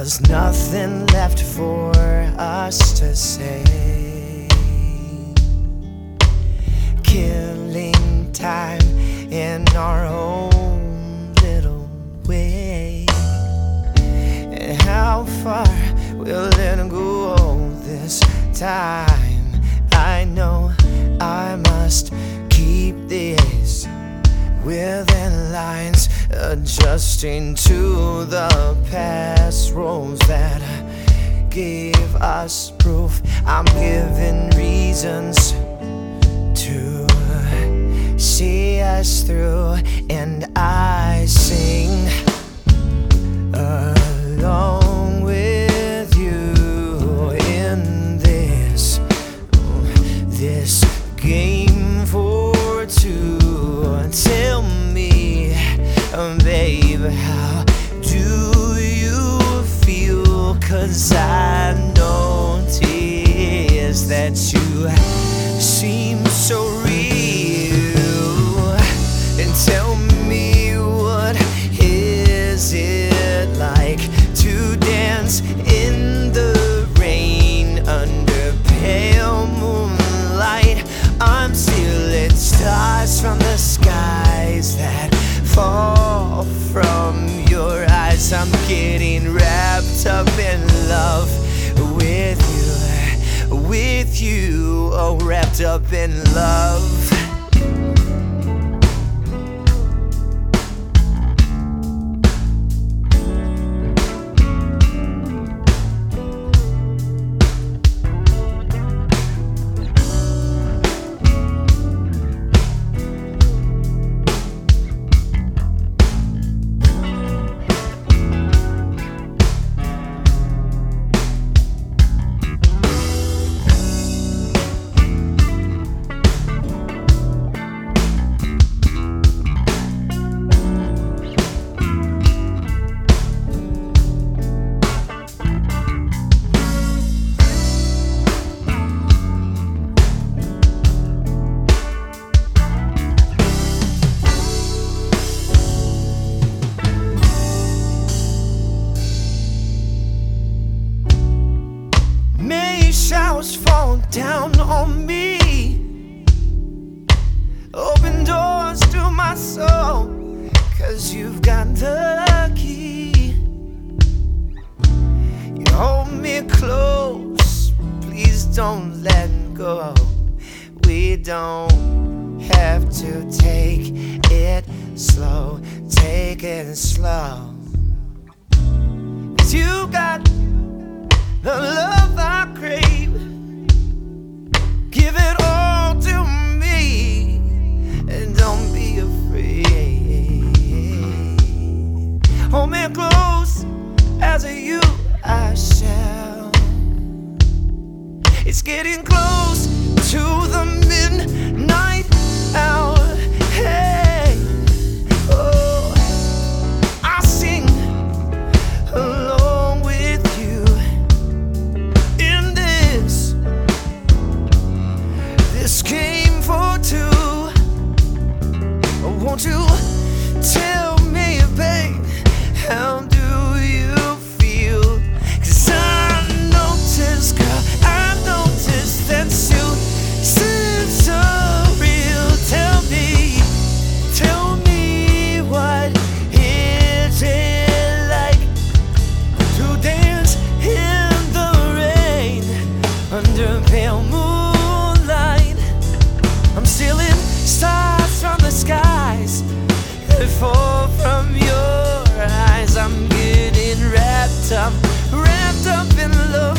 There's nothing left for us to say. Killing time in our own little way. And how far will it go this time? I know I must keep this within lines, adjusting to the past roles that gave us proof. I'm given reasons to see us through, and I sing along with you in this game for two. Tell me, babe, how do you feel? 'Cause I notice that you seem so real. And tell me, what is it like to dance in the rain under pale moonlight? I'm stealing stars from the skies that fall from your eyes. I'm getting wrapped up in love with you, oh, wrapped up in love. Showers fall down on me, open doors to my soul, 'cause you've got the key. You hold me close, please don't let go. We don't have to take it slow, take it slow. 'Cause you got the love I crave. Give it all to me, and don't be afraid. Hold me close, as you I shall. It's getting close to the midnight hour. Hey, oh, I sing along with you in this game for two. Won't you tell me, babe, how do you feel? 'Cause I noticed, girl, I noticed that you seem so real. Tell me what is it like to dance in the rain under pale moonlight? I'm stealing stars from the skies that fall from your eyes. I'm getting wrapped up in love.